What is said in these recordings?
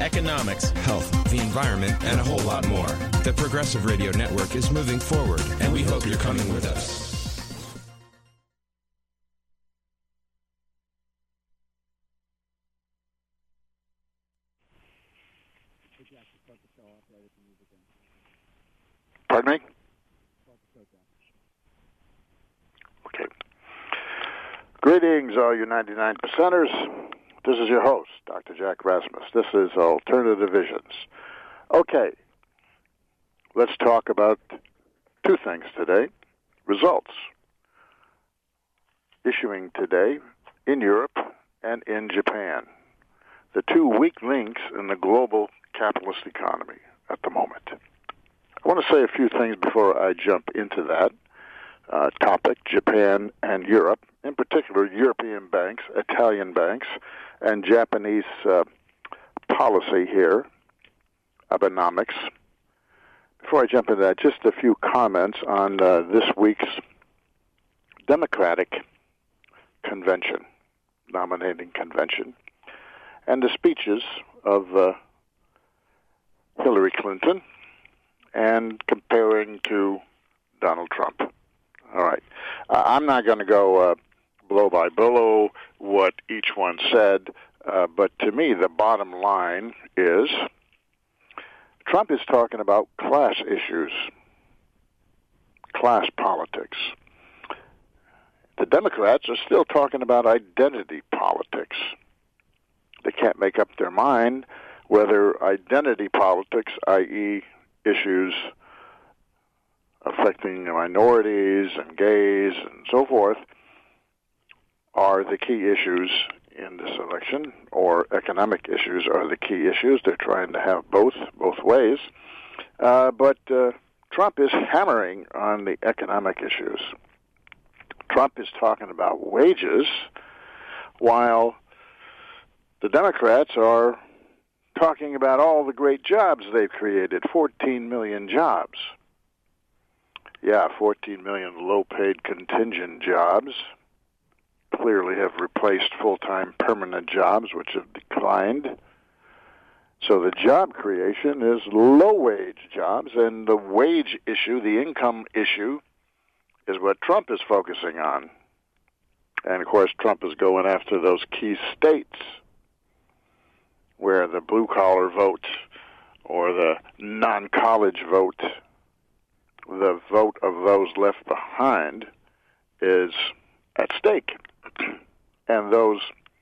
economics, health, the environment, and a whole lot more. The Progressive Radio Network is moving forward, and we hope you're coming with us. Pardon me? Okay. Greetings, all you 99 percenters. This is your host, Dr. Jack Rasmus. This is Alternative Visions. Okay. Let's talk about two things today. Results. Issuing today in Europe and in Japan. The two weak links in the global capitalist economy at the moment. I want to say a few things before I jump into that topic, Japan and Europe, in particular European banks, Italian banks, and Japanese policy here, Abenomics. Before I jump into that, just a few comments on this week's Democratic convention, nominating convention, and the speeches of Hillary Clinton, and comparing to Donald Trump. All right. I'm not going to go blow by blow what each one said, but to me the bottom line is Trump is talking about class issues, class politics. The Democrats are still talking about identity politics. They can't make up their mind whether identity politics, i.e., issues affecting minorities and gays and so forth, are the key issues in this election, or economic issues are the key issues. They're trying to have both ways. But Trump is hammering on the economic issues. Trump is talking about wages, while the Democrats are talking about all the great jobs they've created, 14 million jobs. Yeah, 14 million low-paid contingent jobs clearly have replaced full-time permanent jobs, which have declined. So the job creation is low-wage jobs, and the wage issue, the income issue, is what Trump is focusing on. And, of course, Trump is going after those key states where the blue-collar vote or the non-college vote, the vote of those left behind, is at stake. And those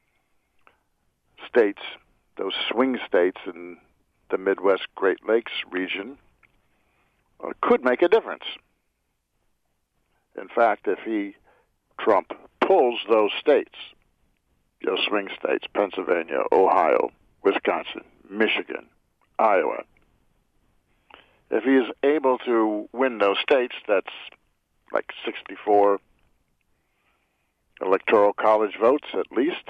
states, those swing states in the Midwest Great Lakes region, could make a difference. In fact, if Trump, pulls those states, those swing states, Pennsylvania, Ohio, Wisconsin, Michigan, Iowa, if he is able to win those states, that's like 64 electoral college votes at least.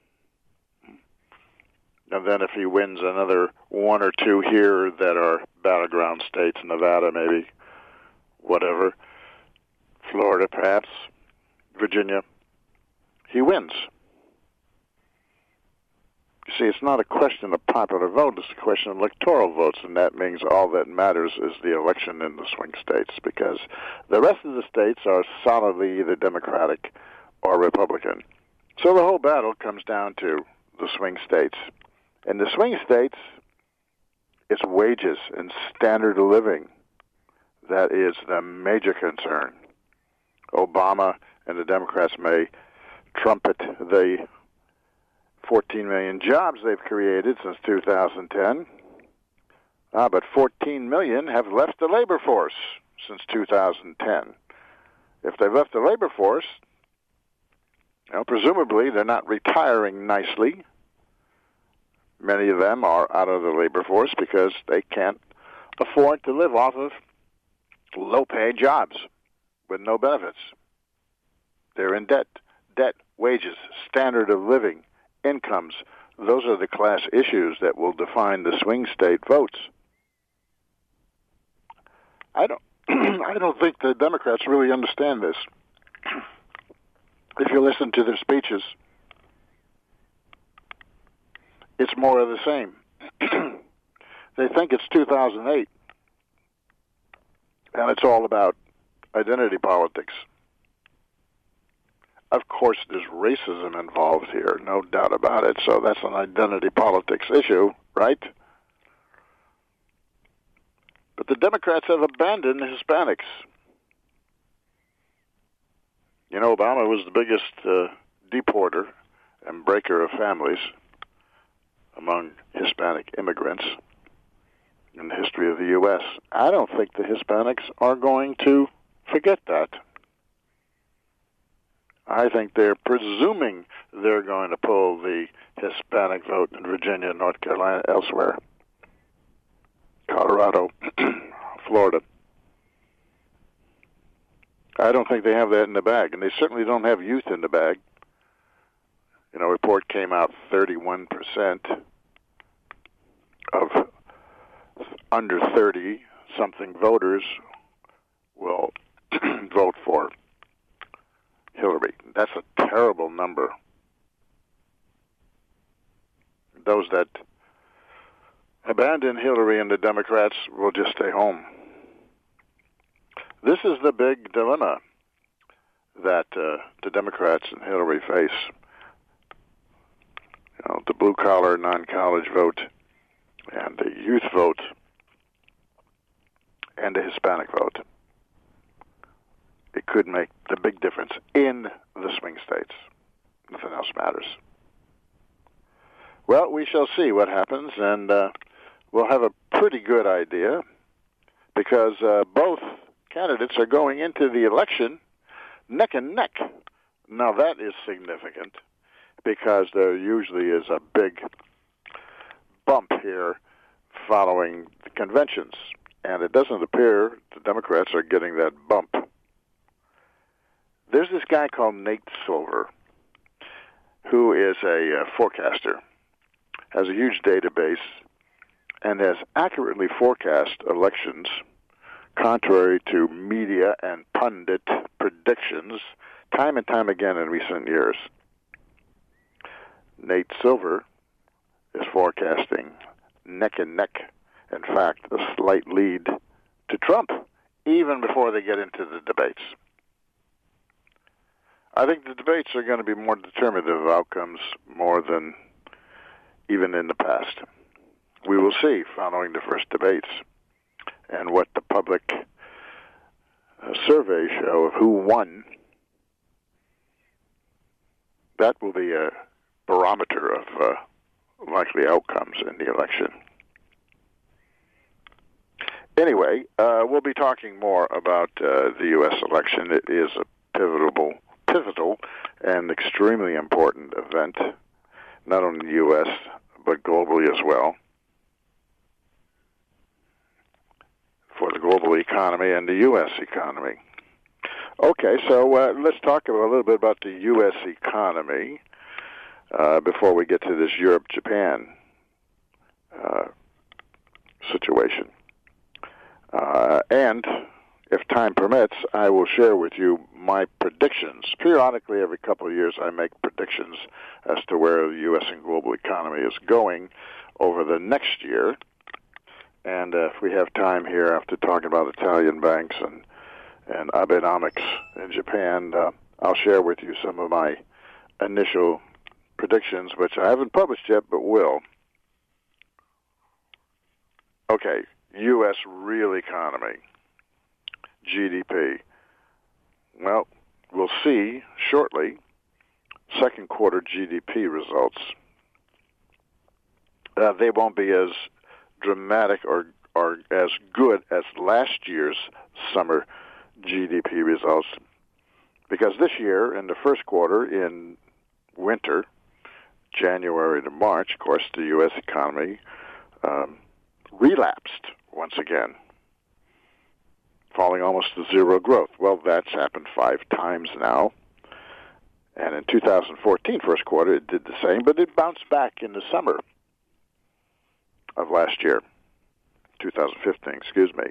And then if he wins another one or two here that are battleground states, Nevada maybe, whatever, Florida perhaps, Virginia, he wins. You see, it's not a question of popular vote, it's a question of electoral votes, and that means all that matters is the election in the swing states, because the rest of the states are solidly either Democratic or Republican. So the whole battle comes down to the swing states. In the swing states, it's wages and standard of living that is the major concern. Obama and the Democrats may trumpet the 14 million jobs they've created since 2010, but 14 million have left the labor force since 2010. If they've left the labor force, presumably they're not retiring nicely. Many of them are out of the labor force because they can't afford to live off of low-paid jobs with no benefits. They're in debt, wages, standard of living, incomes. Those are the class issues that will define the swing state votes. I don't think the Democrats really understand this. If you listen to their speeches, it's more of the same. They think it's 2008, and it's all about identity politics. Of course, there's racism involved here, no doubt about it, so that's an identity politics issue, right? But the Democrats have abandoned the Hispanics. You know, Obama was the biggest deporter and breaker of families among Hispanic immigrants in the history of the U.S. I don't think the Hispanics are going to forget that. I think they're presuming they're going to pull the Hispanic vote in Virginia, North Carolina, elsewhere, Colorado, Florida. I don't think they have that in the bag, and they certainly don't have youth in the bag. You know, a report came out 31% of under 30-something voters will vote for Hillary. That's a terrible number. Those that abandon Hillary and the Democrats will just stay home. This is the big dilemma that the Democrats and Hillary face. You know, the blue-collar, non-college vote, and the youth vote, and the Hispanic vote. It could make the big difference in the swing states. Nothing else matters. Well, we shall see what happens, and we'll have a pretty good idea, because both candidates are going into the election neck and neck. Now, that is significant, because there usually is a big bump here following the conventions, and it doesn't appear the Democrats are getting that bump. There's this guy called Nate Silver, who is a forecaster, has a huge database, and has accurately forecast elections contrary to media and pundit predictions time and time again in recent years. Nate Silver is forecasting neck and neck, in fact, a slight lead to Trump, even before they get into the debates. I think the debates are going to be more determinative of outcomes more than even in the past. We will see following the first debates and what the public surveys show of who won. That will be a barometer of likely outcomes in the election. Anyway, we'll be talking more about the U.S. election. It is a pivotal and extremely important event, not only in the U.S., but globally as well, for the global economy and the U.S. economy. Okay, so let's talk a little bit about the U.S. economy before we get to this Europe-Japan situation. And if time permits, I will share with you my predictions. Periodically, every couple of years, I make predictions as to where the U.S. and global economy is going over the next year. And if we have time here, after talking about Italian banks and Abenomics in Japan, I'll share with you some of my initial predictions, which I haven't published yet, but will. Okay, U.S. real economy, GDP. Well, we'll see shortly second quarter GDP results. They won't be as dramatic or as good as last year's summer GDP results, because this year in the first quarter, in winter, January to March, of course, the U.S. economy relapsed once again, falling almost to zero growth. Well, that's happened 5 times now. And in 2014, first quarter, it did the same, but it bounced back in the summer of last year, 2015, excuse me.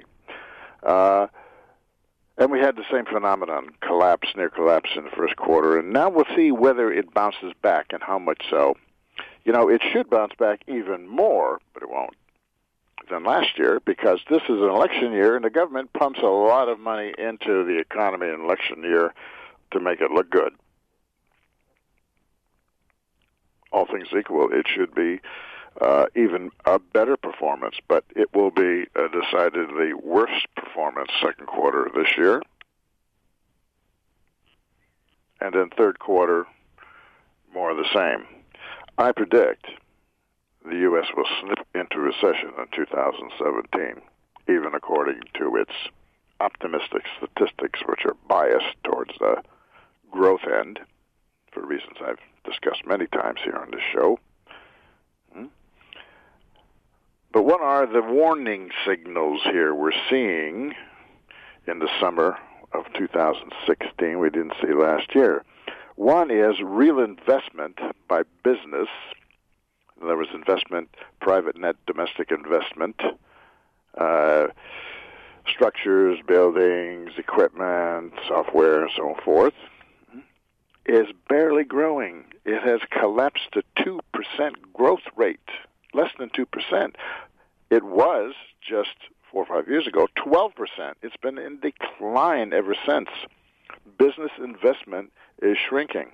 And we had the same phenomenon, near collapse in the first quarter. And now we'll see whether it bounces back and how much so. You know, it should bounce back even more, but it won't. than last year because this is an election year and the government pumps a lot of money into the economy in election year to make it look good. All things equal, it should be even a better performance, but it will be a decidedly worse performance second quarter this year. And then third quarter, more of the same. I predict the U.S. will slip into recession in 2017, even according to its optimistic statistics, which are biased towards the growth end, for reasons I've discussed many times here on this show. But what are the warning signals here we're seeing in the summer of 2016 we didn't see last year? One is real investment by business. There was investment, private net domestic investment, structures, buildings, equipment, software, and so forth, is barely growing. It has collapsed to 2% growth rate, less than 2%. It was just 4 or 5 years ago, 12%. It's been in decline ever since. Business investment is shrinking.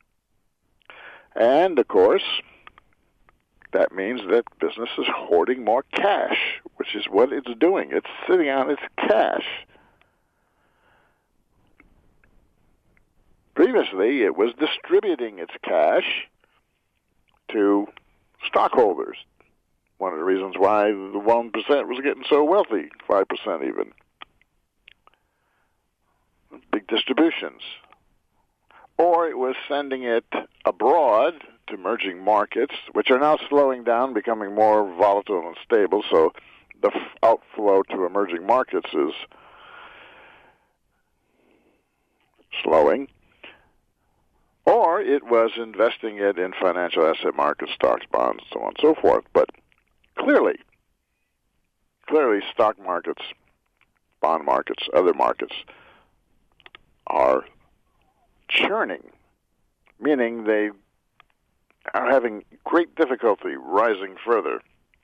And, of course, that means that business is hoarding more cash, which is what it's doing. It's sitting on its cash. Previously, it was distributing its cash to stockholders. One of the reasons why the 1% was getting so wealthy, 5% even. Big distributions. Or it was sending it abroad to emerging markets, which are now slowing down, becoming more volatile and stable, so the outflow to emerging markets is slowing. Or it was investing it in financial asset markets, stocks, bonds, so on and so forth. But clearly, stock markets, bond markets, other markets are churning, meaning they are having great difficulty rising further.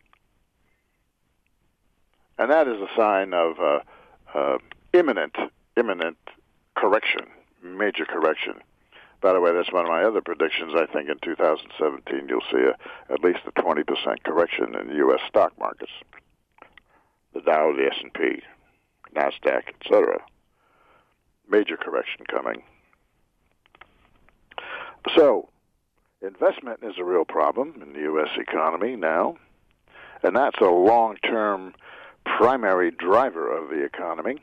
And that is a sign of imminent correction, major correction. By the way, that's one of my other predictions. I think in 2017 you'll see at least a 20% correction in the U.S. stock markets. The Dow, the S&P, NASDAQ, etc. Major correction coming. So, investment is a real problem in the U.S. economy now, and that's a long-term primary driver of the economy.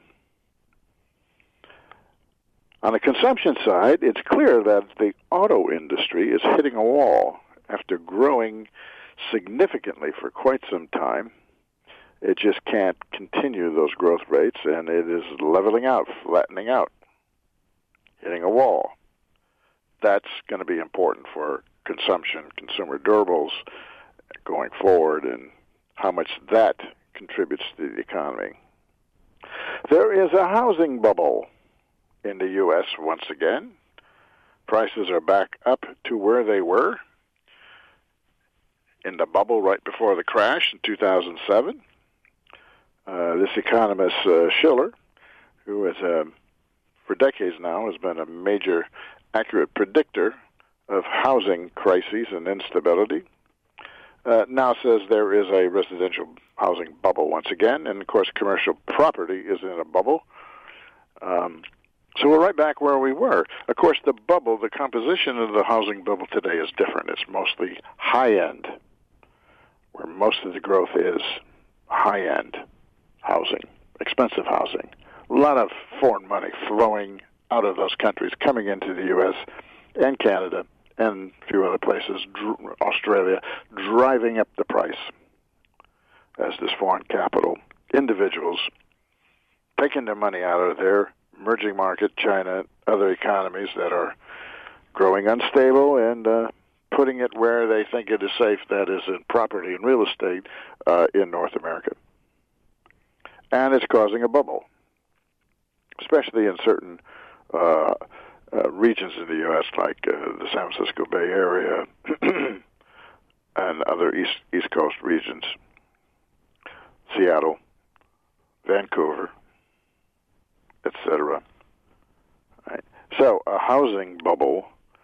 On the consumption side, it's clear that the auto industry is hitting a wall. After growing significantly for quite some time, it just can't continue those growth rates, and it is leveling out, flattening out, hitting a wall. That's going to be important for consumption, consumer durables going forward, and how much that contributes to the economy. There is a housing bubble in the U.S. once again. Prices are back up to where they were in the bubble right before the crash in 2007. This economist, Shiller, who is, for decades now, has been a major accurate predictor of housing crises and instability, now says there is a residential housing bubble once again, and of course commercial property is in a bubble. So we're right back where we were. Of course, the bubble, the composition of the housing bubble today is different. It's mostly high-end, where most of the growth is high-end housing, expensive housing. A lot of foreign money flowing out of those countries, coming into the U.S. and Canada and a few other places, Australia, driving up the price as this foreign capital, individuals taking their money out of there, emerging market, China, other economies that are growing unstable and putting it where they think it is safe, that is in property and real estate in North America. And it's causing a bubble, especially in certain regions in the U.S. like the San Francisco Bay Area and other East Coast regions. Seattle, Vancouver, etc. Right. So a housing bubble,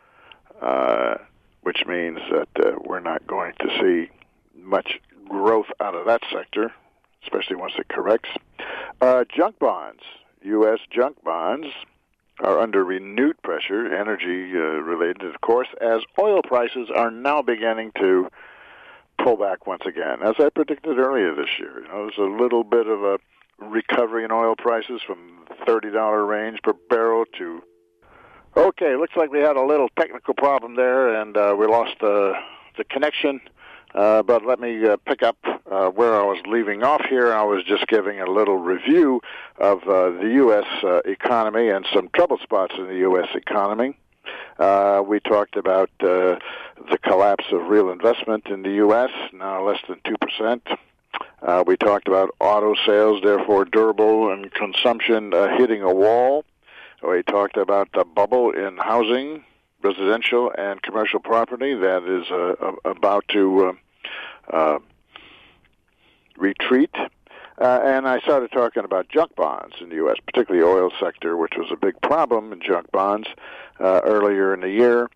which means that we're not going to see much growth out of that sector, especially once it corrects. Junk bonds, U.S. junk bonds, are under renewed pressure, energy-related, of course, as oil prices are now beginning to pull back once again. As I predicted earlier this year, there's a little bit of a recovery in oil prices from the $30 range per barrel to... Okay, looks like we had a little technical problem there, and we lost the connection. But let me pick up where I was leaving off here. I was just giving a little review of the U.S. Economy and some trouble spots in the U.S. economy. We talked about the collapse of real investment in the U.S., now less than 2%. We talked about auto sales, therefore durable, and consumption hitting a wall. We talked about the bubble in housing, residential, and commercial property that is about to retreat. And I started talking about junk bonds in the U.S., particularly oil sector, which was a big problem in junk bonds earlier in the year.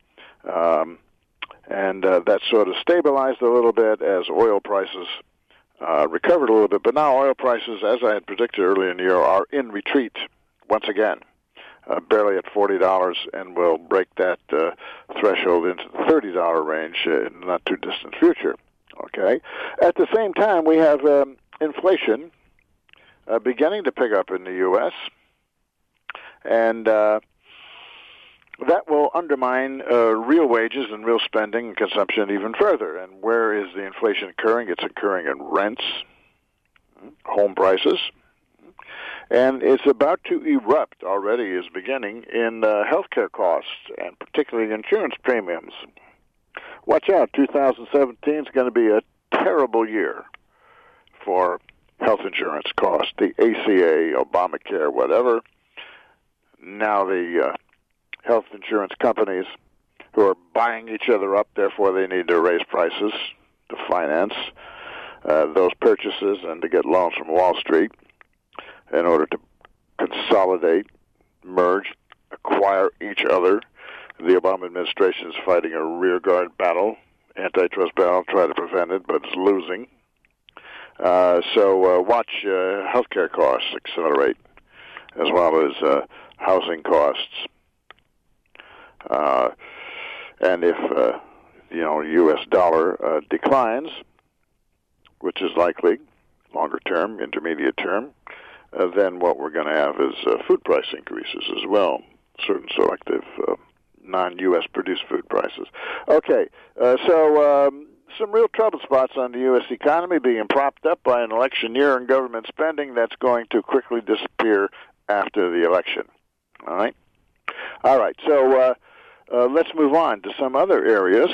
And that sort of stabilized a little bit as oil prices recovered a little bit. But now oil prices, as I had predicted earlier in the year, are in retreat once again. Barely at $40, and will break that threshold into the $30 range in the not too distant future. Okay. At the same time, we have inflation beginning to pick up in the U.S., and that will undermine real wages and real spending and consumption even further. And where is the inflation occurring? It's occurring in rents, home prices. And it's about to erupt, already is beginning, in healthcare costs, and particularly insurance premiums. Watch out, 2017 is going to be a terrible year for health insurance costs, the ACA, Obamacare, whatever. Now the health insurance companies who are buying each other up, therefore they need to raise prices to finance those purchases and to get loans from Wall Street, in order to consolidate, merge, acquire each other. The Obama administration is fighting a rearguard battle, antitrust battle, try to prevent it, but it's losing. So watch healthcare costs accelerate, as well as housing costs. And if U.S. dollar declines, which is likely, longer term, intermediate term, then what we're going to have is food price increases as well, certain selective non-U.S. produced food prices. Okay, so some real trouble spots on the U.S. economy being propped up by an election year and government spending that's going to quickly disappear after the election. All right? All right, so let's move on to some other areas.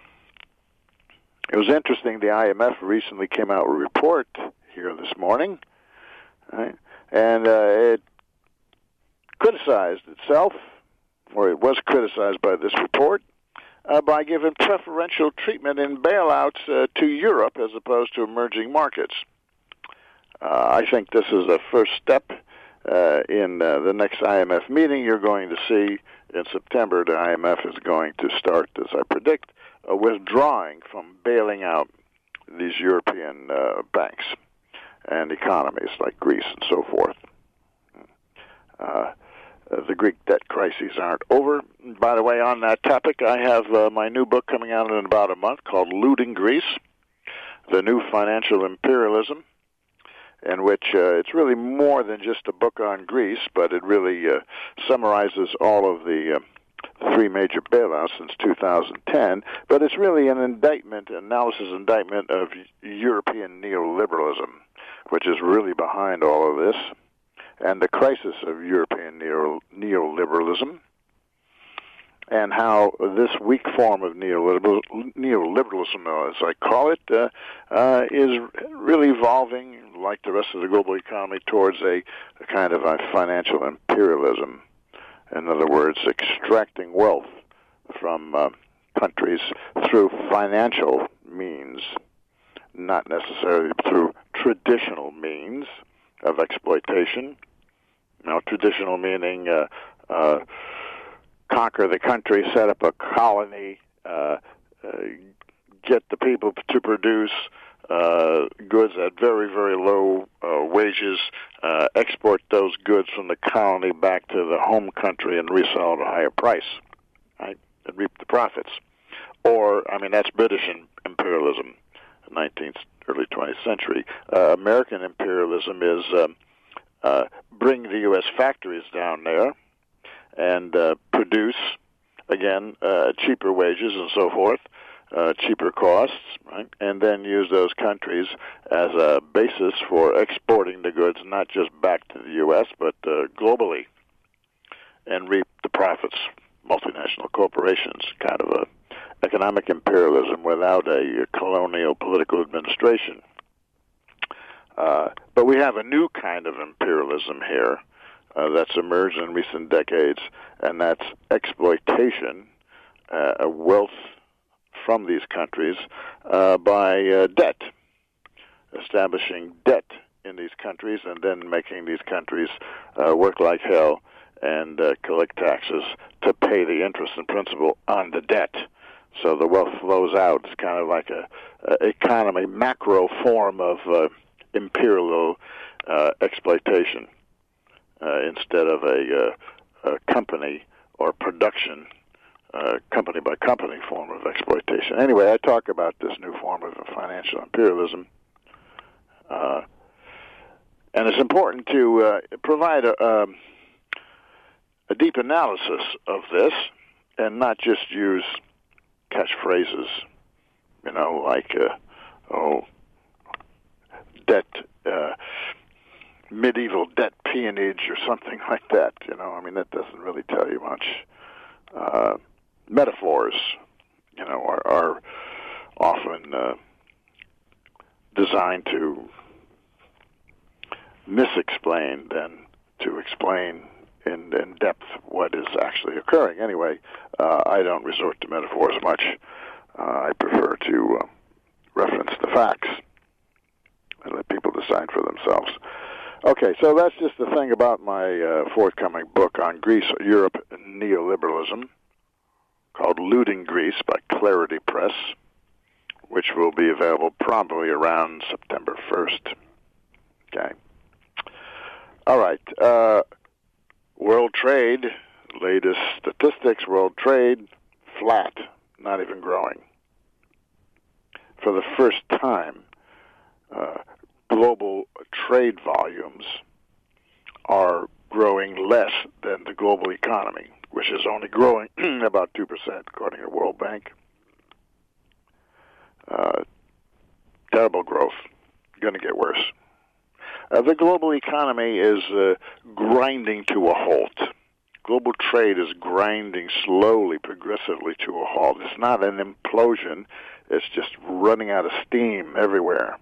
It was interesting, the IMF recently came out with a report here this morning, right? And it criticized itself, or it was criticized by this report, by giving preferential treatment in bailouts to Europe as opposed to emerging markets. I think this is a first step in the next IMF meeting. You're going to see in September the IMF is going to start, as I predict, withdrawing from bailing out these European banks and economies like Greece and so forth. The Greek debt crises aren't over. By the way, on that topic, I have my new book coming out in about a month called Looting Greece, The New Financial Imperialism, in which it's really more than just a book on Greece, but it really summarizes all of the three major bailouts since 2010, but it's really an indictment of European neoliberalism, which is really behind all of this, and the crisis of European neoliberalism, and how this weak form of neoliberalism, as I call it, is really evolving, like the rest of the global economy, towards a kind of a financial imperialism. In other words, extracting wealth from countries through financial means, not necessarily through traditional means. traditional meaning conquer the country, set up a colony, get the people to produce goods at very, very low wages, export those goods from the colony back to the home country and resell at a higher price, right, and reap the profits. Or, I mean, that's British imperialism, 19th, early 20th century. American imperialism is bring the U.S. factories down there and produce, again, cheaper wages and so forth, cheaper costs, right? And then use those countries as a basis for exporting the goods, not just back to the U.S., but globally, and reap the profits. Multinational corporations, kind of a economic imperialism without a colonial political administration. But we have a new kind of imperialism here that's emerged in recent decades, and that's exploitation of wealth from these countries by debt, establishing debt in these countries and then making these countries work like hell and collect taxes to pay the interest and principal on the debt. So the wealth flows out. It's kind of like a economy, macro form of imperial exploitation instead of a company or production, company by company form of exploitation. Anyway, I talk about this new form of financial imperialism, and it's important to provide a deep analysis of this and not just use catchphrases, you know, like, debt, medieval debt peonage or something like that, you know. I mean, that doesn't really tell you much. Metaphors, you know, are often designed to misexplain than to explain in depth what is actually occurring. Anyway, I don't resort to metaphors much. I prefer to reference the facts and let people decide for themselves. Okay, so that's just the thing about my forthcoming book on Greece, Europe, and neoliberalism, called Looting Greece by Clarity Press, which will be available probably around September 1st. Okay. All right. World trade, latest statistics, world trade, flat, not even growing. For the first time, global trade volumes are growing less than the global economy, which is only growing about 2%, according to World Bank. Terrible growth, going to get worse. The global economy is grinding to a halt. Global trade is grinding slowly, progressively to a halt. It's not an implosion. It's just running out of steam everywhere.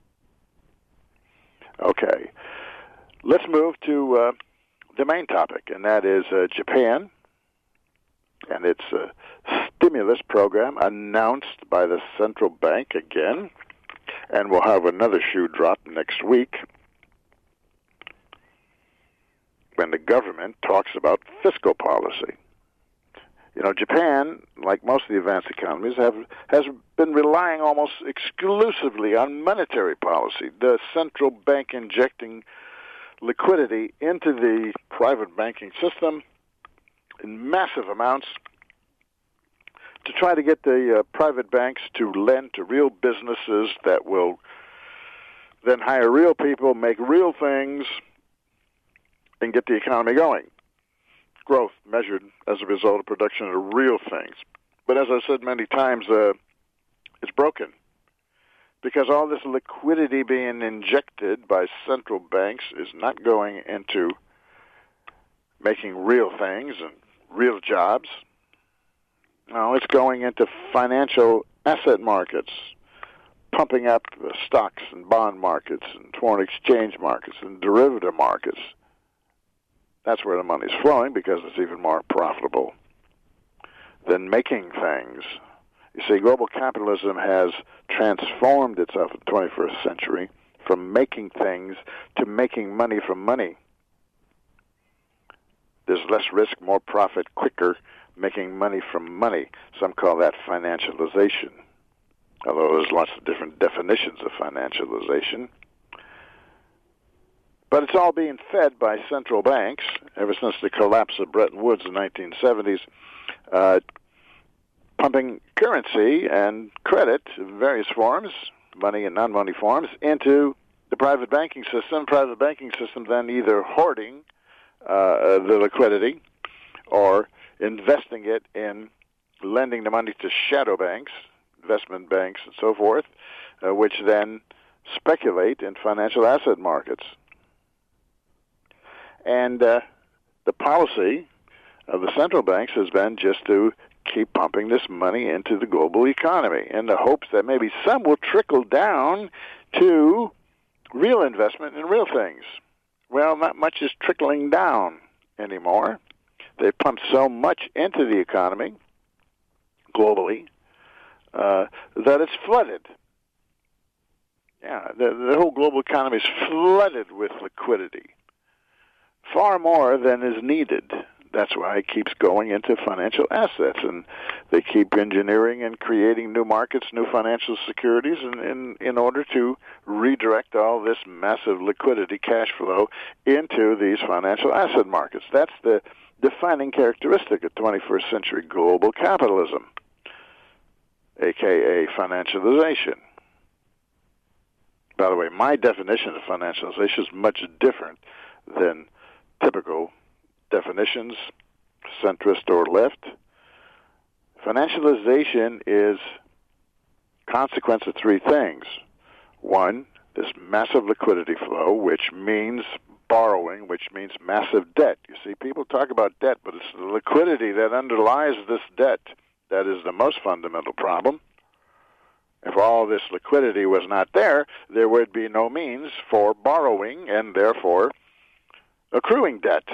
Okay. Let's move to the main topic, and that is Japan and its stimulus program announced by the central bank again, and we'll have another shoe drop next week when the government talks about fiscal policy. You know, Japan, like most of the advanced economies, has been relying almost exclusively on monetary policy, the central bank injecting liquidity into the private banking system in massive amounts to try to get the private banks to lend to real businesses that will then hire real people, make real things, and get the economy going. Growth measured as a result of production of real things. But as I've said many times, it's broken because all this liquidity being injected by central banks is not going into making real things and real jobs. No, it's going into financial asset markets, pumping up the stocks and bond markets and foreign exchange markets and derivative markets. That's where the money's flowing because it's even more profitable than making things. You see, global capitalism has transformed itself in the 21st century from making things to making money from money. There's less risk, more profit, quicker, making money from money. Some call that financialization, although there's lots of different definitions of financialization. But it's all being fed by central banks ever since the collapse of Bretton Woods in the 1970s, pumping currency and credit in various forms, money and non-money forms, into the private banking system. Private banking system then either hoarding the liquidity or investing it in lending the money to shadow banks, investment banks, and so forth, which then speculate in financial asset markets. And the policy of the central banks has been just to keep pumping this money into the global economy in the hopes that maybe some will trickle down to real investment in real things. Well, not much is trickling down anymore. They pumped so much into the economy globally that it's flooded. Yeah, the whole global economy is flooded with liquidity, far more than is needed. That's why it keeps going into financial assets, and they keep engineering and creating new markets, new financial securities in order to redirect all this massive liquidity cash flow into these financial asset markets. That's the defining characteristic of 21st century global capitalism, a.k.a. financialization. By the way, my definition of financialization is much different than typical definitions, centrist or left. Financialization is consequence of three things. One, this massive liquidity flow, which means borrowing, which means massive debt. You see, people talk about debt, but it's the liquidity that underlies this debt that is the most fundamental problem. If all this liquidity was not there, there would be no means for borrowing and therefore accruing debt.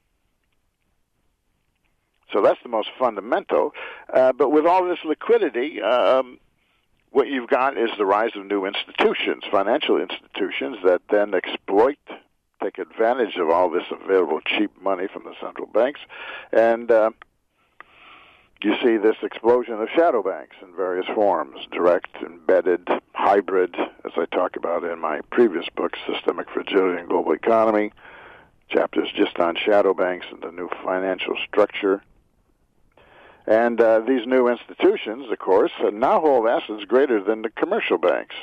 So that's the most fundamental. But with all this liquidity, what you've got is the rise of new institutions, financial institutions that then take advantage of all this available cheap money from the central banks. And you see this explosion of shadow banks in various forms, direct, embedded, hybrid, as I talk about in my previous book, Systemic Fragility in Global Economy, chapters just on shadow banks and the new financial structure. And these new institutions, of course, now hold assets greater than the commercial banks.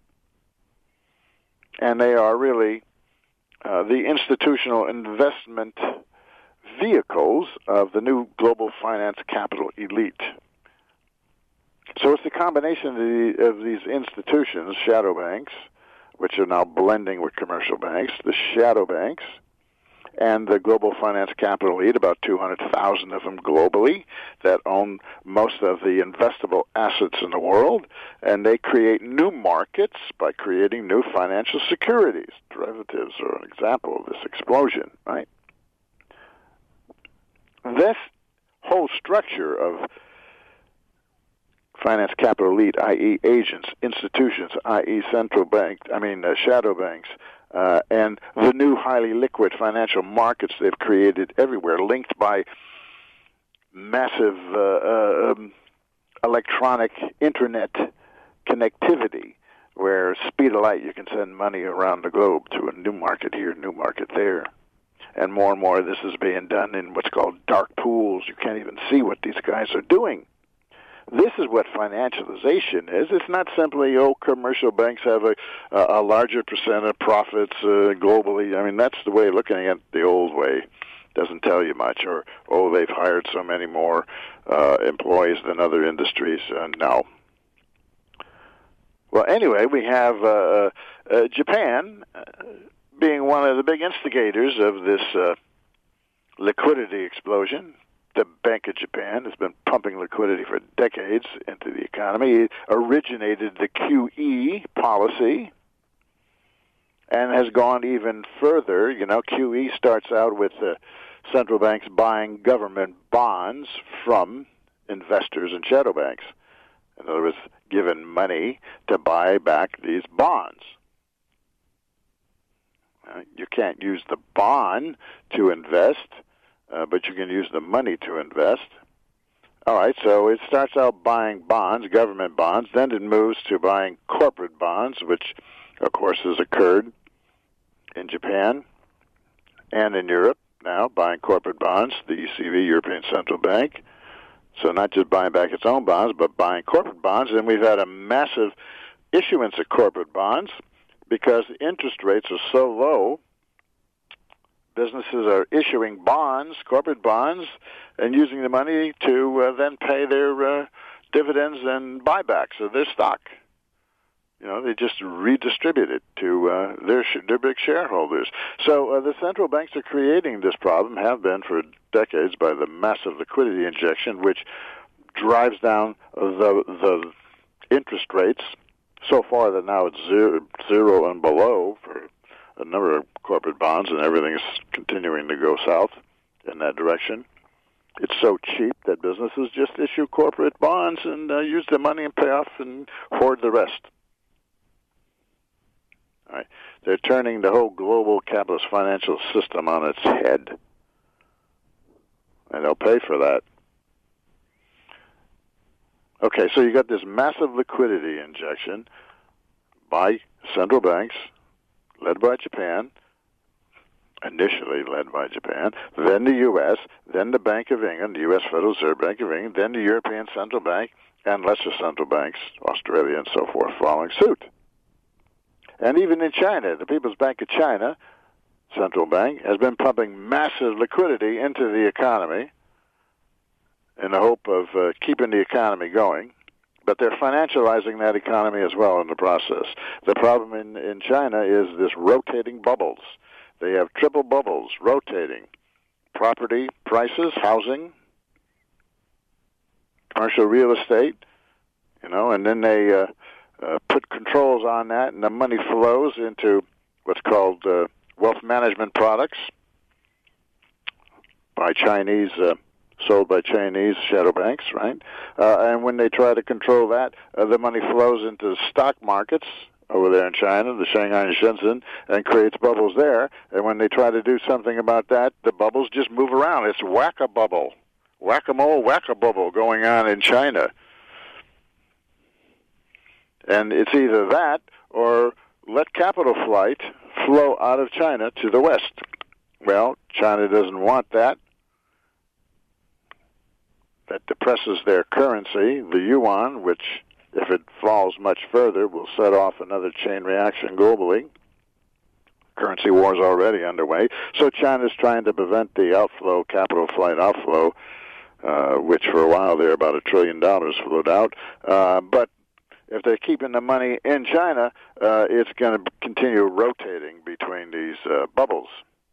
And they are really the institutional investment vehicles of the new global finance capital elite. So it's the combination of these institutions, shadow banks, which are now blending with commercial banks, the shadow banks, and the global finance capital elite, about 200,000 of them globally, that own most of the investable assets in the world, and they create new markets by creating new financial securities. Derivatives are an example of this explosion, right? This whole structure of finance capital elite, i.e. agents, institutions, i.e. shadow banks, and the new highly liquid financial markets they've created everywhere, linked by massive electronic internet connectivity, where speed of light you can send money around the globe to a new market here, new market there. And more of this is being done in what's called dark pools. You can't even see what these guys are doing. This is what financialization is. It's not simply, commercial banks have a larger percent of profits globally. I mean, that's the way of looking at it the old way. Doesn't tell you much. Or, they've hired so many more employees than other industries. No. Well, anyway, we have Japan being one of the big instigators of this liquidity explosion. The Bank of Japan has been pumping liquidity for decades into the economy. It originated the QE policy and has gone even further. QE starts out with the central banks buying government bonds from investors and shadow banks. In other words, given money to buy back these bonds. You can't use the bond to invest. but you can use the money to invest. All right, so it starts out buying bonds, government bonds, then it moves to buying corporate bonds, which, of course, has occurred in Japan and in Europe now, buying corporate bonds, the ECB, European Central Bank. So not just buying back its own bonds, but buying corporate bonds. And we've had a massive issuance of corporate bonds because the interest rates are so low. Businesses are issuing bonds, corporate bonds, and using the money to then pay their dividends and buybacks of their stock. You know, they just redistribute it to their big shareholders. So the central banks are creating this problem, have been for decades, by the massive liquidity injection, which drives down the interest rates so far that now it's zero and below for a number of corporate bonds, and everything is continuing to go south in that direction. It's so cheap that businesses just issue corporate bonds and use the money and pay off and hoard the rest. All right. They're turning the whole global capitalist financial system on its head, and they'll pay for that. Okay, so you got this massive liquidity injection by central banks, led by Japan, initially led by Japan, then the U.S., then the Bank of England, the U.S. Federal Reserve Bank of England, then the European Central Bank, and lesser central banks, Australia and so forth, following suit. And even in China, the People's Bank of China, central bank, has been pumping massive liquidity into the economy in the hope of keeping the economy going. But they're financializing that economy as well in the process. The problem in China is this rotating bubbles. They have triple bubbles rotating. Property prices, housing, commercial real estate, and then they put controls on that, and the money flows into what's called wealth management products by Chinese sold by Chinese shadow banks, right? And when they try to control that, the money flows into stock markets over there in China, the Shanghai and Shenzhen, and creates bubbles there. And when they try to do something about that, the bubbles just move around. It's whack-a-bubble, whack-a-mole, whack-a-bubble going on in China. And it's either that or let capital flight flow out of China to the West. Well, China doesn't want that. That depresses their currency, the yuan, which, if it falls much further, will set off another chain reaction globally. Currency war is already underway. So China's trying to prevent the outflow, capital flight outflow, which for a while there about $1 trillion flowed out. But if they're keeping the money in China, it's going to continue rotating between these bubbles.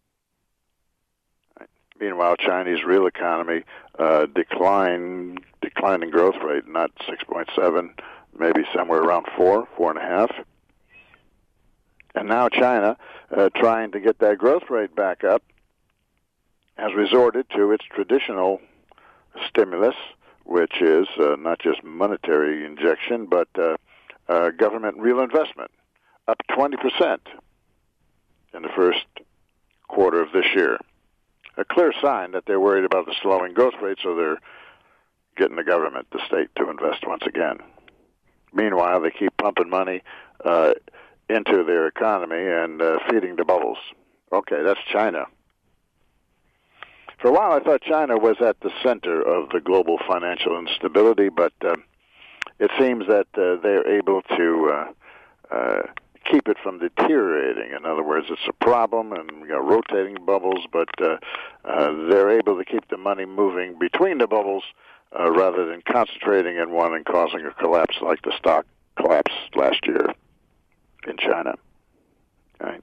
Meanwhile, Chinese real economy declining growth rate, not 6.7, maybe somewhere around 4.5. And now China, trying to get that growth rate back up, has resorted to its traditional stimulus, which is not just monetary injection, but government real investment, up 20% in the first quarter of this year. A clear sign that they're worried about the slowing growth rate, so they're getting the government, the state, to invest once again. Meanwhile, they keep pumping money into their economy and feeding the bubbles. Okay, that's China. For a while, I thought China was at the center of the global financial instability, but it seems that they're able to keep it from deteriorating. In other words, it's a problem and rotating bubbles, but they're able to keep the money moving between the bubbles rather than concentrating in one and causing a collapse like the stock collapse last year in China. Right?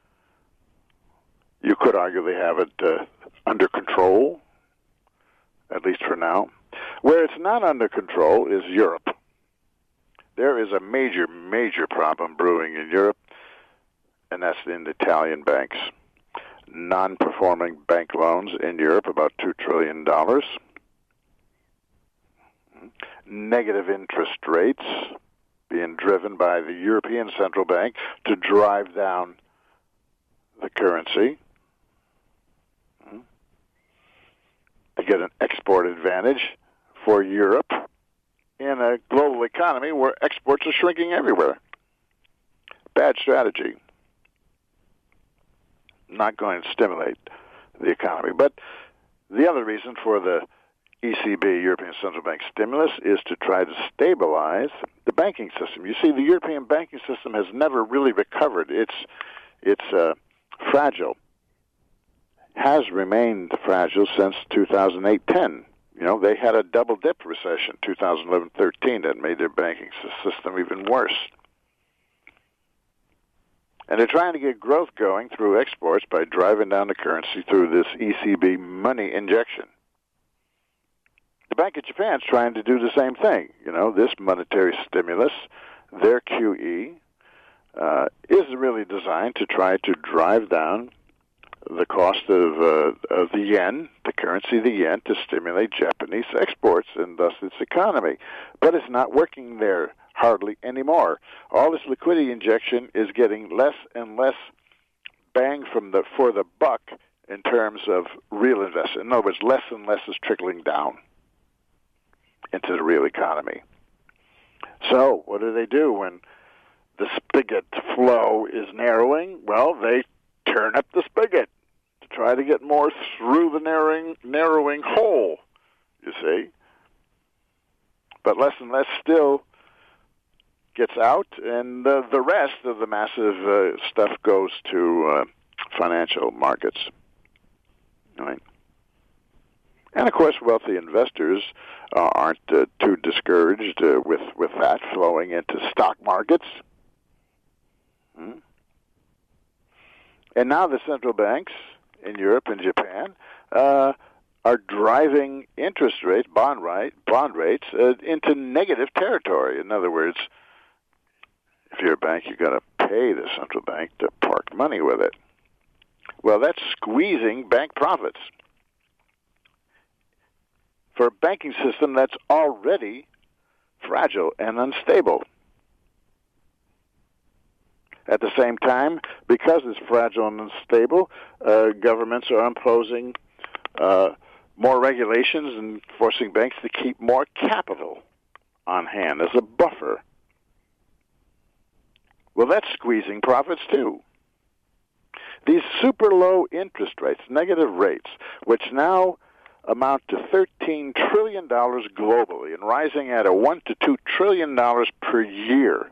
You could arguably have it under control, at least for now. Where it's not under control is Europe. There is a major, major problem brewing in Europe, and that's in the Italian banks. Non-performing bank loans in Europe, about $2 trillion. Negative interest rates being driven by the European Central Bank to drive down the currency. get an export advantage for Europe in a global economy where exports are shrinking everywhere. Bad strategy. Not going to stimulate the economy. But the other reason for the ECB, European Central Bank stimulus, is to try to stabilize the banking system. You see, the European banking system has never really recovered. It's fragile. Has remained fragile since 2008-10. You know, they had a double-dip recession, 2011-13, that made their banking system even worse. And they're trying to get growth going through exports by driving down the currency through this ECB money injection. The Bank of Japan's trying to do the same thing. You know, this monetary stimulus, their QE, is really designed to try to drive down the cost of the yen, the currency of the yen, to stimulate Japanese exports and thus its economy. But it's not working there hardly anymore. All this liquidity injection is getting less and less bang for the buck in terms of real investment. In other words, less and less is trickling down into the real economy. So what do when the spigot flow is narrowing? Well, they turn up the spigot to try to get more through the narrowing hole, you see. But less and less still gets out, and the rest of the massive stuff goes to financial markets. All right. And, of course, wealthy investors aren't too discouraged with that flowing into stock markets. And now the central banks in Europe and Japan are driving interest rates, bond rates, into negative territory. In other words, if you're a bank, you've got to pay the central bank to park money with it. Well, that's squeezing bank profits for a banking system that's already fragile and unstable. At the same time, because it's fragile and unstable, governments are imposing more regulations and forcing banks to keep more capital on hand as a buffer. Well, that's squeezing profits too. These super low interest rates, negative rates, which now amount to $13 trillion globally and rising at a $1 to $2 trillion per year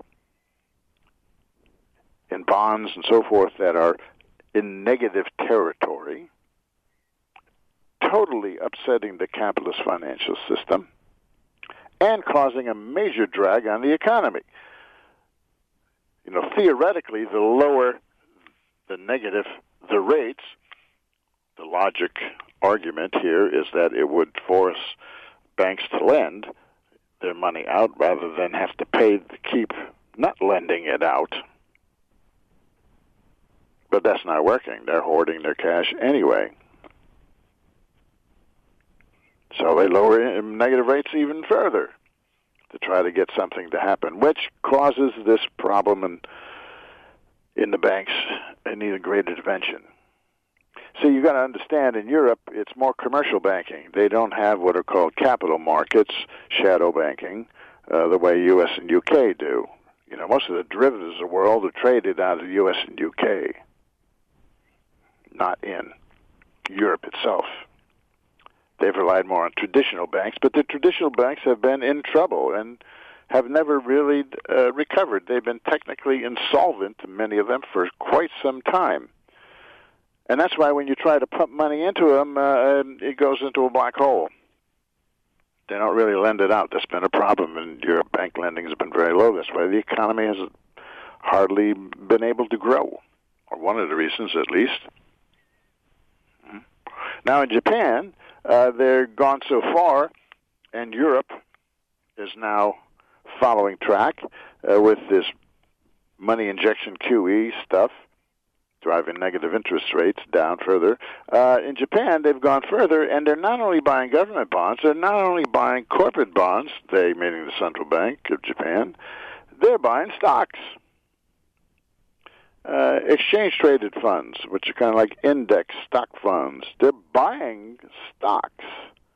in bonds and so forth that are in negative territory, totally upsetting the capitalist financial system and causing a major drag on the economy. You know, theoretically, the lower the negative the rates, the logic argument here is that it would force banks to lend their money out rather than have to pay to keep not lending it out. But that's not working. They're hoarding their cash anyway. So they lower negative rates even further to try to get something to happen, which causes this problem in the banks and need a great intervention. So you've got to understand, in Europe, it's more commercial banking. They don't have what are called capital markets, shadow banking, the way U.S. and U.K. do. You know, most of the derivatives of the world are traded out of the U.S. and U.K., not in Europe itself. They've relied more on traditional banks, but the traditional banks have been in trouble and have never really recovered. They've been technically insolvent, many of them, for quite some time. And that's why when you try to pump money into them, it goes into a black hole. They don't really lend it out. That's been a problem, and Europe bank lending has been very low. That's why the economy has hardly been able to grow, or one of the reasons at least. Now in Japan, they're gone so far, and Europe is now following track with this money injection QE stuff, driving negative interest rates down further. In Japan, they've gone further, and they're not only buying government bonds, they're not only buying corporate bonds, they, meaning the Central Bank of Japan, they're buying stocks. Exchange-traded funds, which are kind of like index stock funds. They're buying stocks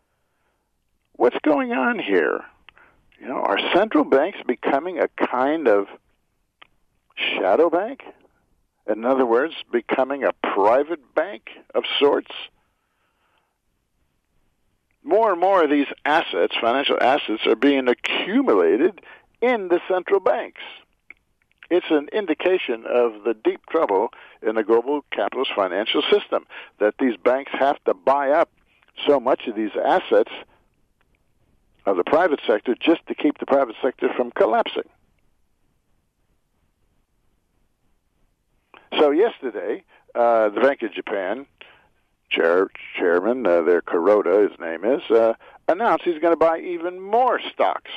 what's going on here? Are central banks becoming a kind of shadow bank? In other words, becoming a private bank of sorts? More and more of these assets, financial assets, are being accumulated in the central banks. It's an indication of the deep trouble in the global capitalist financial system, that these banks have to buy up so much of these assets of the private sector just to keep the private sector from collapsing. So yesterday, the Bank of Japan chairman, their Kuroda, his name is, announced he's going to buy even more stocks.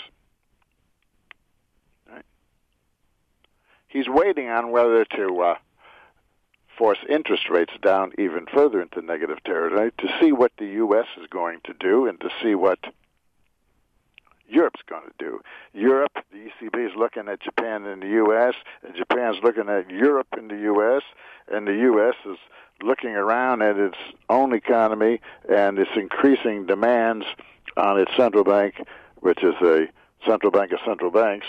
Right? He's waiting on whether to force interest rates down even further into negative territory to see what the U.S. is going to do and to see what Europe's going to do. Europe, the ECB is looking at Japan and the U.S., and Japan's looking at Europe and the U.S., and the U.S. is looking around at its own economy and its increasing demands on its central bank, which is a central bank of central banks,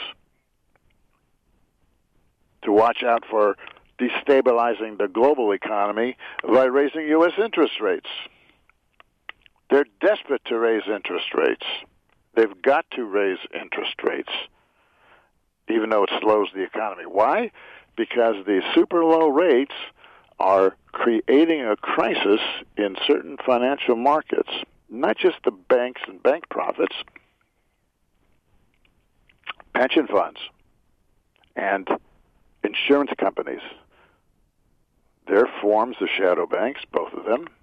to watch out for destabilizing the global economy by raising U.S. interest rates. They're desperate to raise interest rates. They've got to raise interest rates, even though it slows the economy. Why? Because the super low rates are creating a crisis in certain financial markets, not just the banks and bank profits, pension funds and insurance companies. They're forms of shadow banks, both of them.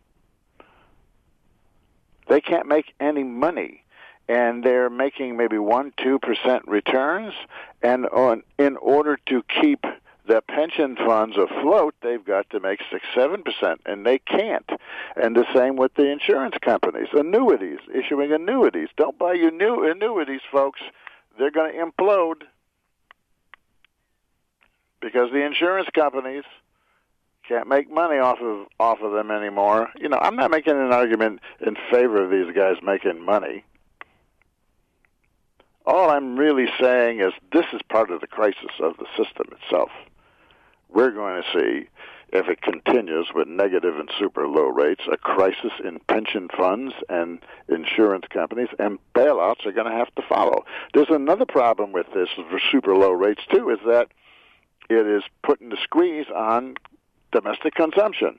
They can't make any money, and they're making maybe 1-2% returns, and in order to keep the pension funds afloat, they've got to make 6-7%, and they can't. And the same with the insurance companies, annuities, issuing annuities. Don't buy your new annuities, folks. They're going to implode because the insurance companies can't make money off of them anymore. I'm not making an argument in favor of these guys making money. All I'm really saying is this is part of the crisis of the system itself. We're going to see, if it continues with negative and super low rates, a crisis in pension funds and insurance companies, and bailouts are going to have to follow. There's another problem with this for super low rates, too, is that it is putting the squeeze on domestic consumption.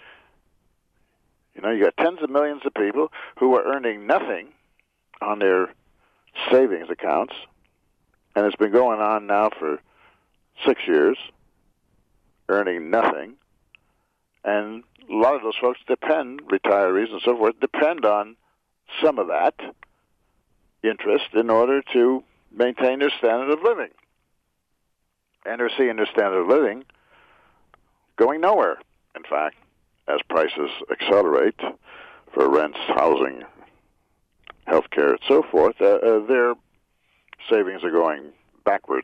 You got tens of millions of people who are earning nothing on their savings accounts, and it's been going on now for 6 years, earning nothing. And a lot of those folks depend, retirees and so forth, depend on some of that interest in order to maintain their standard of living. And they're seeing their standard of living going nowhere. In fact, as prices accelerate for rents, housing, healthcare, and so forth, their savings are going backwards.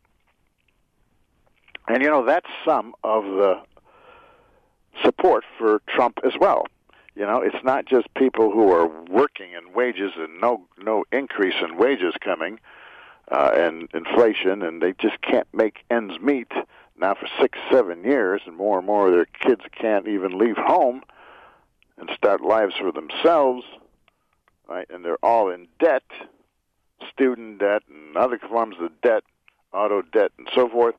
And, that's some of the support for Trump as well. It's not just people who are working in wages and no increase in wages coming, and inflation, and they just can't make ends meet now for 6-7 years, and more of their kids can't even leave home and start lives for themselves, right? And they're all in debt, student debt and other forms of debt, auto debt and so forth.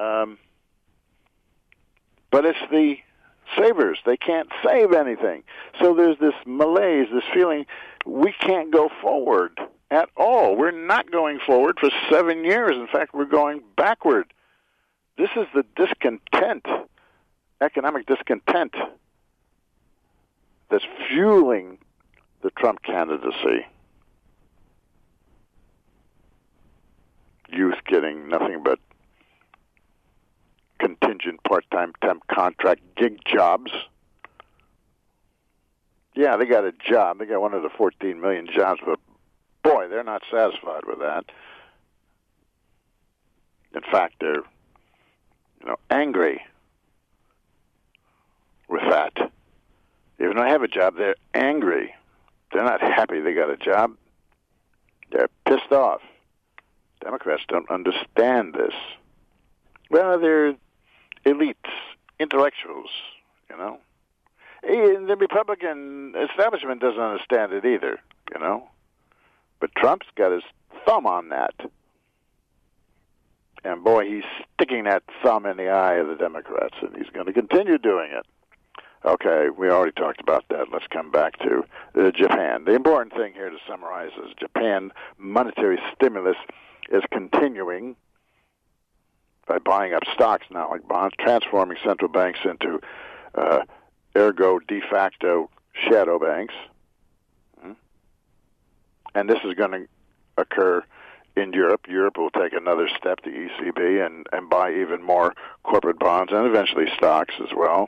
But it's the savers. They can't save anything. So there's this malaise, this feeling we can't go forward at all. We're not going forward for 7 years. In fact, we're going backward. This is the discontent, economic discontent, that's fueling the Trump candidacy. Youth getting nothing but contingent, part-time, temp contract, gig jobs. Yeah, they got a job. They got one of the 14 million jobs, but boy, they're not satisfied with that. In fact, they're angry with that. Even though they have a job, they're angry. They're not happy they got a job. pissed off. Democrats don't understand this. Well, they're elites, intellectuals, you know. And the Republican establishment doesn't understand it either, you know. But Trump's got his thumb on that. And boy, he's sticking that thumb in the eye of the Democrats, and he's going to continue doing it. Okay, we already talked about that. Let's come back to Japan. The important thing here to summarize is Japan monetary stimulus is continuing by buying up stocks now like bonds, transforming central banks into ergo de facto shadow banks. And this is going to occur in Europe. Europe will take another step, the ECB, and buy even more corporate bonds and eventually stocks as well.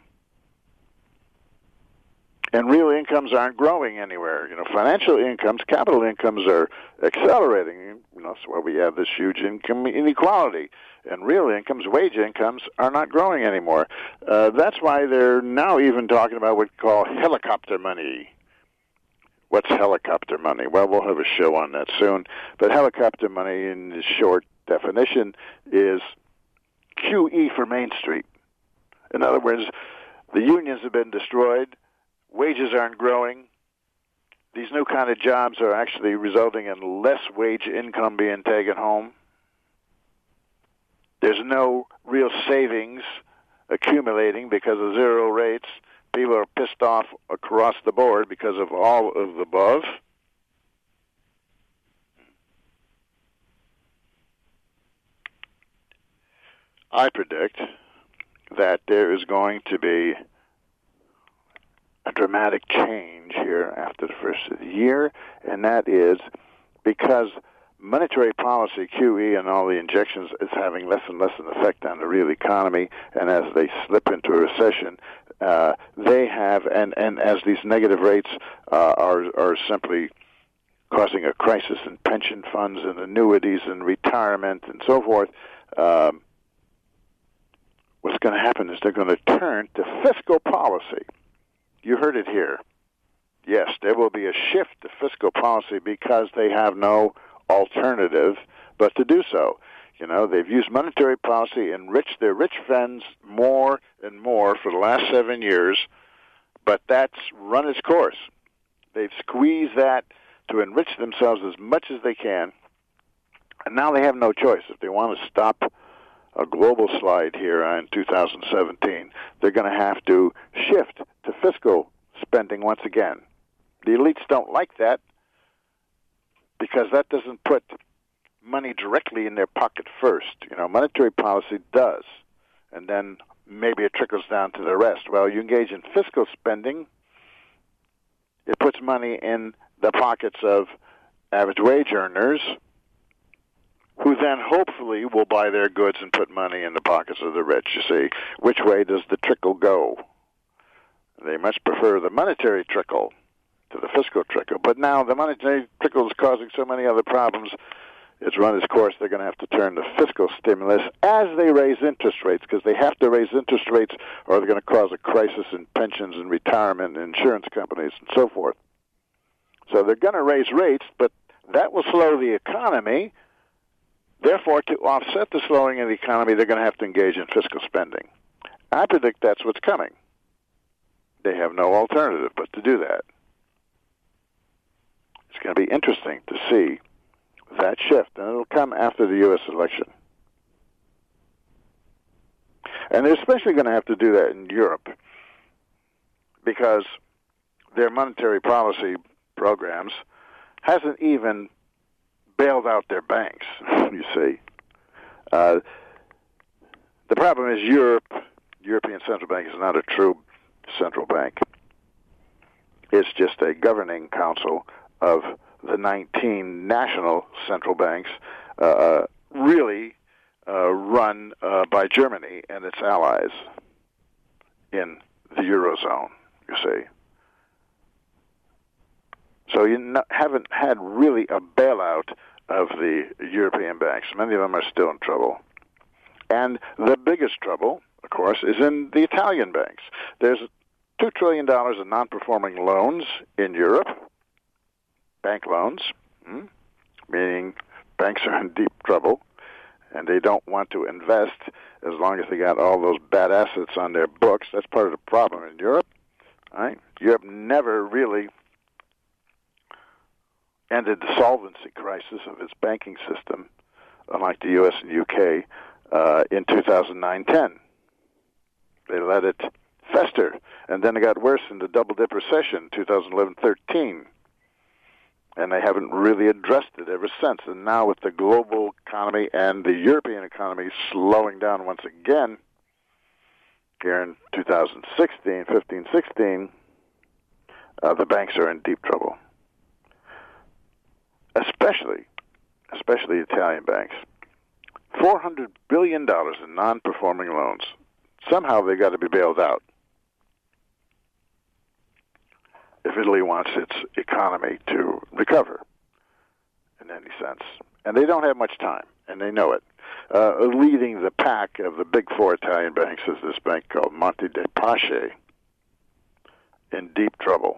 And real incomes aren't growing anywhere. You know, financial incomes, capital incomes are accelerating. You know, that's why we have this huge income inequality. And real incomes, wage incomes, are not growing anymore. That's why they're now even talking about what we call helicopter money. What's helicopter money? Well, we'll have a show on that soon. But helicopter money, in the short definition, is QE for Main Street. In other words, the unions have been destroyed. Wages aren't growing. These new kind of jobs are actually resulting in less wage income being taken home. There's no real savings accumulating because of zero rates. People are pissed off across the board because of all of the above. I predict that there is going to be a dramatic change here after the first of the year, and that is because monetary policy, QE, and all the injections is having less and less an effect on the real economy, and as they slip into a recession, they have, and as these negative rates are simply causing a crisis in pension funds and annuities and retirement and so forth, what's going to happen is they're going to turn to fiscal policy. You heard it here. Yes, there will be a shift to fiscal policy because they have no alternative but to do so. You know, they've used monetary policy, enriched their rich friends more and more for the last 7 years, but that's run its course. They've squeezed that to enrich themselves as much as they can, and now they have no choice. If they want to stop a global slide here in 2017, they're going to have to shift to fiscal spending once again. The elites don't like that because that doesn't put money directly in their pocket first. You know, monetary policy does, and then maybe it trickles down to the rest. Well, you engage in fiscal spending, it puts money in the pockets of average wage earners, who then hopefully will buy their goods and put money in the pockets of the rich. You see, which way does the trickle go? They much prefer the monetary trickle to the fiscal trickle. But now the monetary trickle is causing so many other problems. It's run its course. They're going to have to turn to fiscal stimulus as they raise interest rates, because they have to raise interest rates or they're going to cause a crisis in pensions and retirement and insurance companies and so forth. So they're going to raise rates, but that will slow the economy. Therefore, to offset the slowing of the economy, they're going to have to engage in fiscal spending. I predict that's what's coming. They have no alternative but to do that. It's going to be interesting to see that shift, and it'll come after the U.S. election. And they're especially going to have to do that in Europe because their monetary policy programs hasn't even bailed out their banks, you see. The problem is European Central Bank is not a true central bank. It's just a governing council of the 19 national central banks, really run by Germany and its allies in the Eurozone, you see. So you haven't had really a bailout of the European banks. Many of them are still in trouble. And the biggest trouble, of course, is in the Italian banks. There's $2 trillion in non-performing loans in Europe, bank loans. meaning banks are in deep trouble, and they don't want to invest as long as they got all those bad assets on their books. That's part of the problem in Europe. Right? Europe never really ended the solvency crisis of its banking system, unlike the U.S. and U.K., in 2009-10. They let it fester, and then it got worse in the double-dip recession, 2011-13. And they haven't really addressed it ever since. And now with the global economy and the European economy slowing down once again, here in 2016, 15, 16, the banks are in deep trouble. Especially Italian banks. $400 billion in non-performing loans. Somehow they got to be bailed out if Italy wants its economy to recover in any sense. And they don't have much time, and they know it. Leading the pack of the big four Italian banks is this bank called Monte dei Paschi, in deep trouble.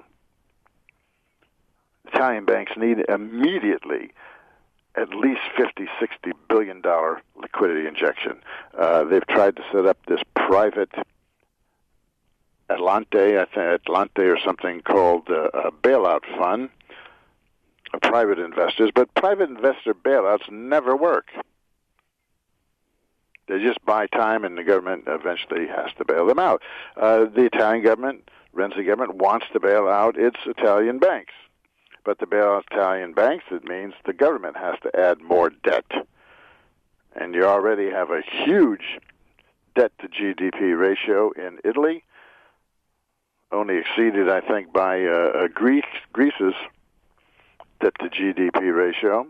Italian banks need immediately at least $50, $60 billion liquidity injection. They've tried to set up this private Atlante or something called a bailout fund of private investors, but private investor bailouts never work. They just buy time, and the government eventually has to bail them out. The Italian government, Renzi government, wants to bail out its Italian banks. But to bail out Italian banks, it means the government has to add more debt. And you already have a huge debt-to-GDP ratio in Italy, only exceeded, I think, by Greece's debt-to-GDP ratio.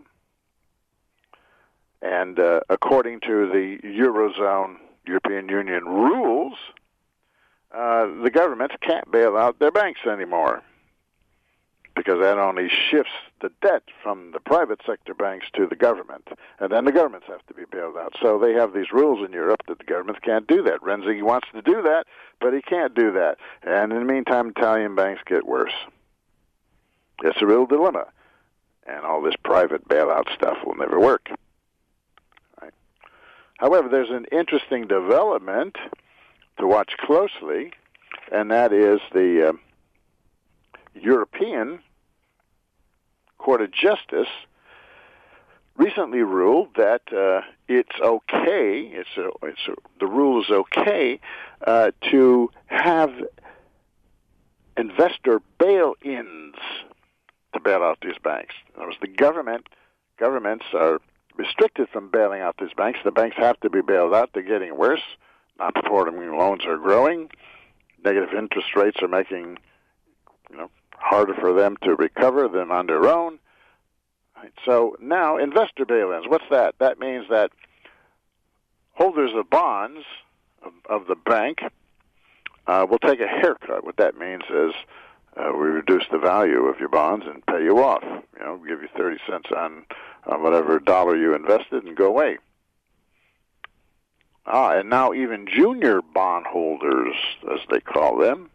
And according to the Eurozone, European Union rules, the governments can't bail out their banks anymore, because that only shifts the debt from the private sector banks to the government, and then the governments have to be bailed out. So they have these rules in Europe that the governments can't do that. Renzi wants to do that, but he can't do that. And in the meantime, Italian banks get worse. It's a real dilemma, and all this private bailout stuff will never work. Right? However, there's an interesting development to watch closely, and that is the European Court of Justice recently ruled that it's okay. The rule is okay to have investor bail-ins to bail out these banks. In other words, the governments are restricted from bailing out these banks. The banks have to be bailed out. They're getting worse. Non-performing loans are growing. Negative interest rates are making harder for them to recover than on their own. Right. So now, investor bail-ins, what's that? That means that holders of bonds of the bank will take a haircut. What that means is we reduce the value of your bonds and pay you off. Give you 30 cents on whatever dollar you invested and go away. And now even junior bondholders, as they call them,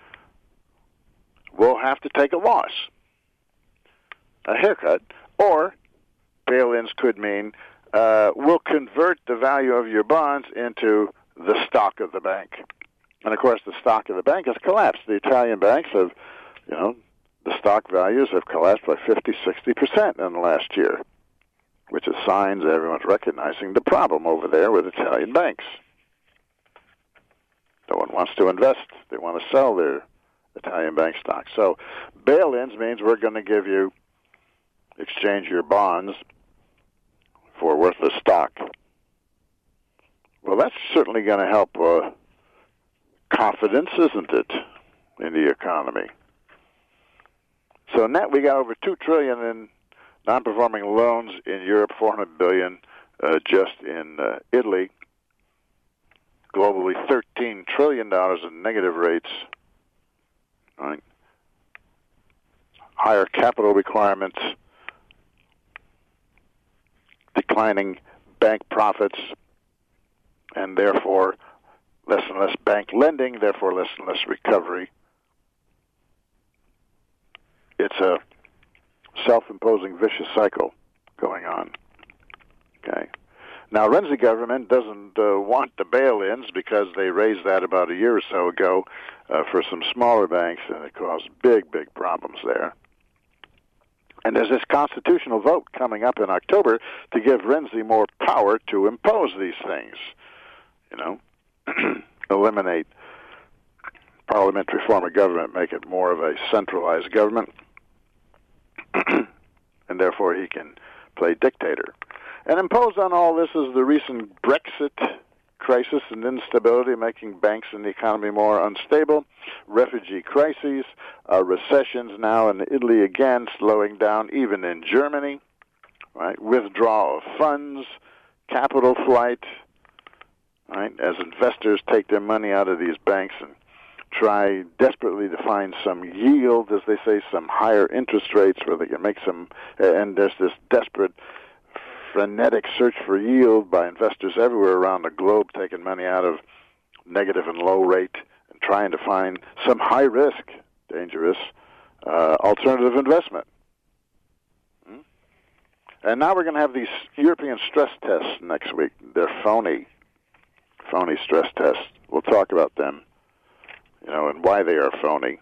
will have to take a loss, a haircut, or bail-ins could mean we'll convert the value of your bonds into the stock of the bank. And, of course, the stock of the bank has collapsed. The Italian banks have, the stock values have collapsed by 50, 60% in the last year, which is signs that everyone's recognizing the problem over there with Italian banks. No one wants to invest. They want to sell their Italian bank stock. So bail-ins means we're going to exchange your bonds for worthless stock. Well, that's certainly going to help confidence, isn't it, in the economy? So net, we got over $2 trillion in non-performing loans in Europe, $400 billion just in Italy. Globally, $13 trillion in negative rates. Right. Higher capital requirements, declining bank profits, and therefore less and less bank lending, therefore less and less recovery. It's a self-imposing vicious cycle going on. Okay. Now, Renzi government doesn't want the bail-ins because they raised that about a year or so ago for some smaller banks, and it caused big, big problems there. And there's this constitutional vote coming up in October to give Renzi more power to impose these things. You know, eliminate parliamentary form of government, make it more of a centralized government, and therefore he can play dictator. And imposed on all this is the recent Brexit crisis and instability, making banks and the economy more unstable, refugee crises, recessions now in Italy again, slowing down even in Germany, right? Withdrawal of funds, capital flight, right? As investors take their money out of these banks and try desperately to find some yield, as they say, some higher interest rates where they can make some, and there's this desperate frenetic search for yield by investors everywhere around the globe, taking money out of negative and low rate and trying to find some high risk, dangerous alternative investment. And now we're going to have these European stress tests next week. They're phony stress tests. We'll talk about them, you know, and why they are phony.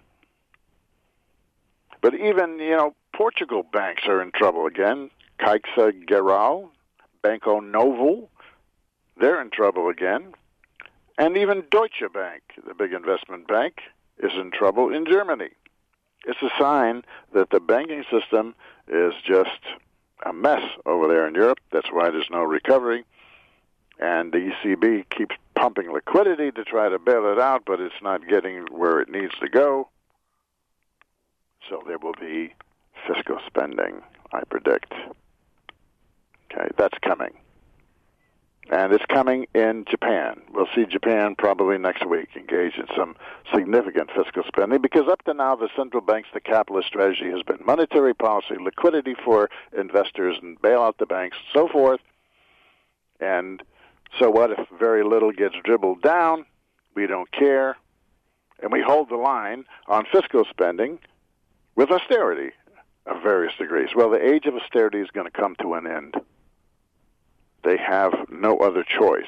But even, you know, Portugal banks are in trouble again. Caixa Geral, Banco Novo, they're in trouble again. And even Deutsche Bank, the big investment bank, is in trouble in Germany. It's a sign that the banking system is just a mess over there in Europe. That's why there's no recovery. And the ECB keeps pumping liquidity to try to bail it out, but it's not getting where it needs to go. So there will be fiscal spending, I predict. Okay, that's coming. And it's coming in Japan. We'll see Japan probably next week engage in some significant fiscal spending because up to now the central bank's the capitalist strategy has been monetary policy, liquidity for investors, and bail out the banks, so forth. And so what if very little gets dribbled down? We don't care. And we hold the line on fiscal spending with austerity of various degrees. Well, the age of austerity is going to come to an end. They have no other choice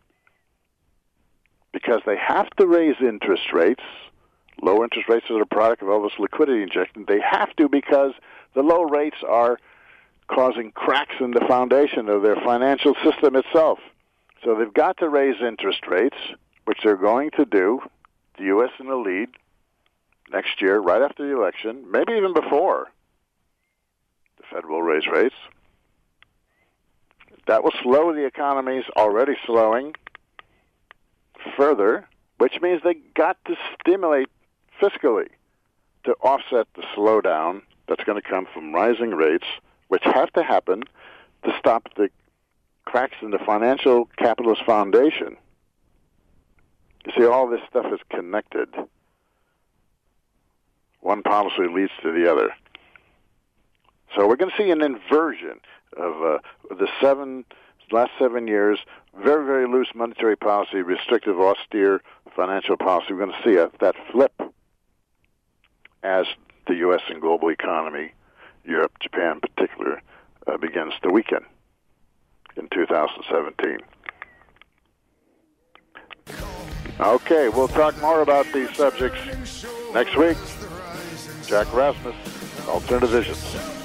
because they have to raise interest rates. Low interest rates are a product of all this liquidity injection. They have to because the low rates are causing cracks in the foundation of their financial system itself. So they've got to raise interest rates, which they're going to do. The U.S. in the lead next year, right after the election, maybe even before. The Fed will raise rates. That will slow the economies already slowing further, which means they got to stimulate fiscally to offset the slowdown that's going to come from rising rates, which have to happen to stop the cracks in the financial capitalist foundation. You see, all this stuff is connected. One policy leads to the other. So we're going to see an inversion of the last 7 years, very, very loose monetary policy, restrictive, austere financial policy. We're going to see that flip as the U.S. and global economy, Europe, Japan in particular, begins to weaken in 2017. Okay, we'll talk more about these subjects next week. Jack Rasmus, Alternative Visions.